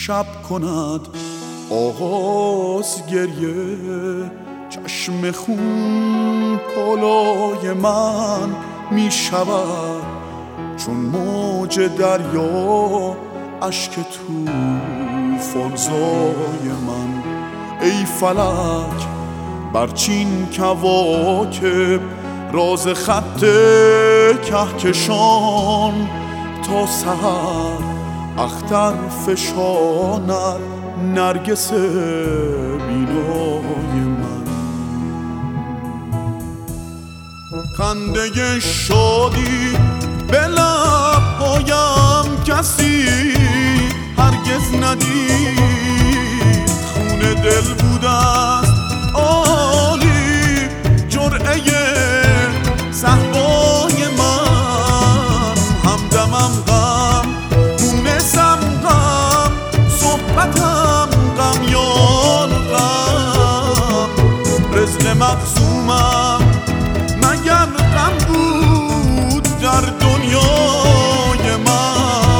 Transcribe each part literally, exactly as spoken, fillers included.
شب کند آغاز گریه، چشم خون پالای من می شود چون موج دریا اشک طوفان‌زای من. ای فلک برچین کواکب راز خط کهکشان، تا سحر اختر فشاند نرگس بینای من. خنده شادی به لب‌هایم کسی هرگز ندید، خون دل بوده است عالی جرعه صحبای من. همدمم غم، مونسم غم، صحبتم غم یان غم، رزق مقسومم مگر غم بود در دنیای من.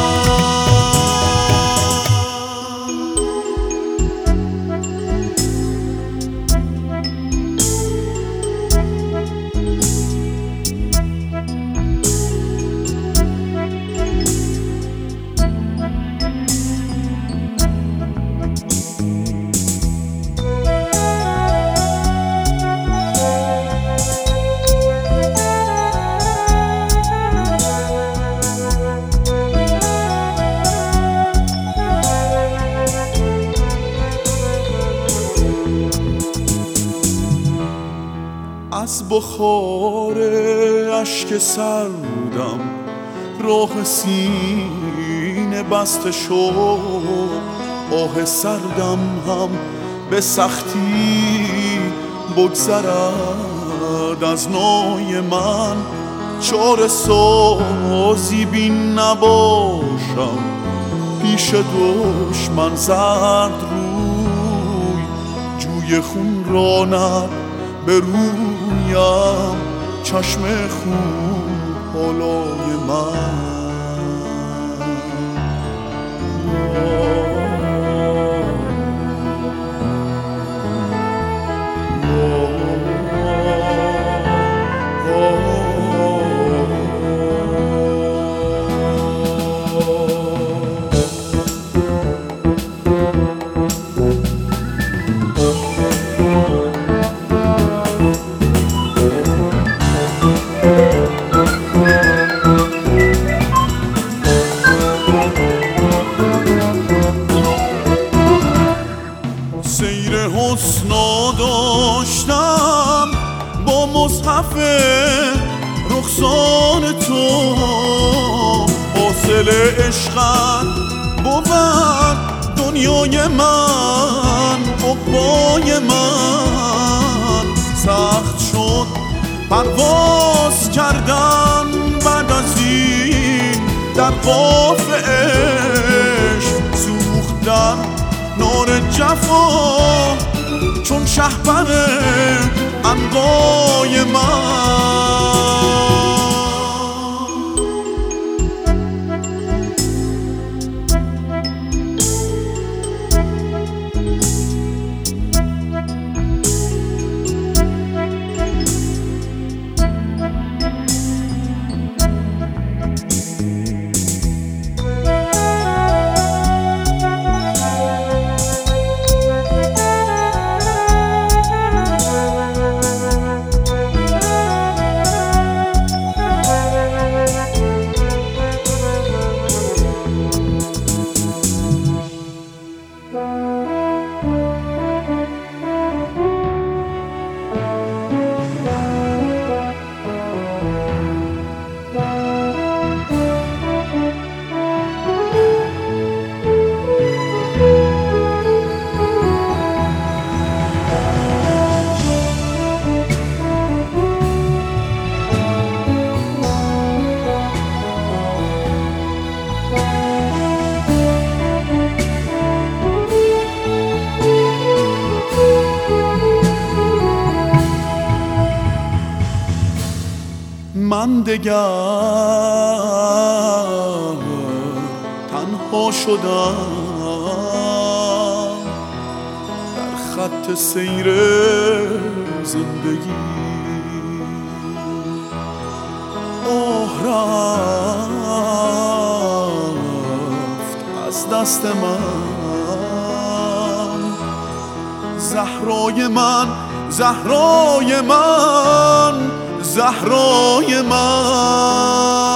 از بخار اشک سردم راه سینه بسته شد، آه سردم هم به سختی بگذرد از نای من. چاره سازی بین نباشم پیش دشمن زرد روی، جوی خون راند به رویم چشم خون پالای من. سیر حسنا داشتم با مصحف رخسان تو، حاصل عشقت بود دنیای من عقبای من. سخت شد پرواز کردن بعد از این در قاف عشق، سوختن نار جفا چون شهپر عنقای من. من دگر تنها شدم، خط سیر زندگی. اوه رفت از دست من، زهرای من، زهرای من، زهرای من.